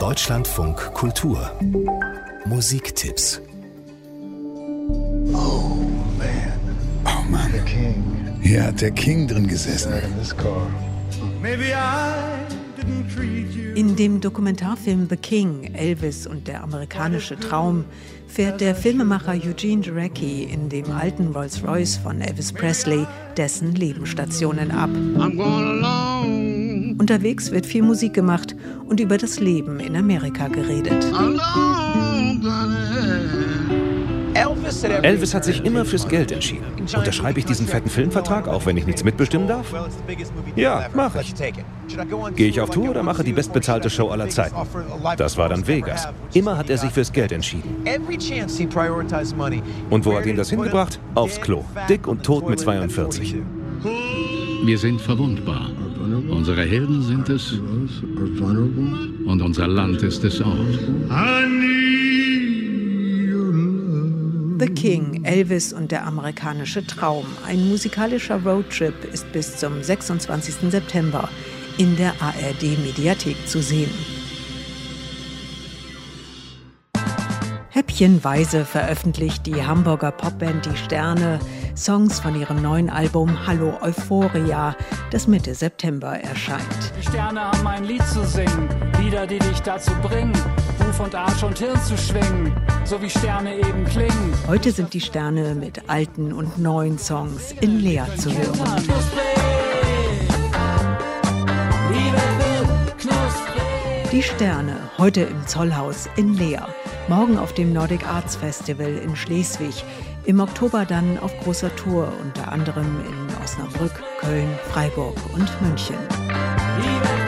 Deutschlandfunk Kultur Musiktipps. Oh Mann. Hier hat der King drin gesessen. In dem Dokumentarfilm The King, Elvis und der amerikanische Traum, fährt der Filmemacher Eugene Jarecki in dem alten Rolls-Royce von Elvis Presley dessen Lebensstationen ab. Unterwegs wird viel Musik gemacht und über das Leben in Amerika geredet. Elvis hat sich immer fürs Geld entschieden. Unterschreibe ich diesen fetten Filmvertrag, auch wenn ich nichts mitbestimmen darf? Ja, mache ich. Gehe ich auf Tour oder mache die bestbezahlte Show aller Zeiten? Das war dann Vegas. Immer hat er sich fürs Geld entschieden. Und wo hat ihn das hingebracht? Aufs Klo. Dick und tot mit 42. Wir sind verwundbar. Unsere Helden sind es und unser Land ist es auch. The King, Elvis und der amerikanische Traum. Ein musikalischer Roadtrip ist bis zum 26. September in der ARD-Mediathek zu sehen. Häppchenweise veröffentlicht die Hamburger Popband Die Sterne Songs von ihrem neuen Album Hallo Euphoria, das Mitte September erscheint. Die Sterne haben ein Lied zu singen, Lieder, die dich dazu bringen, Huf und Arsch und Hirn zu schwingen, so wie Sterne eben klingen. Heute sind die Sterne mit alten und neuen Songs in Leer zu hören. Die Sterne, heute im Zollhaus in Leer. Morgen auf dem Nordic Arts Festival in Schleswig. Im Oktober dann auf großer Tour, unter anderem in Osnabrück, Köln, Freiburg und München.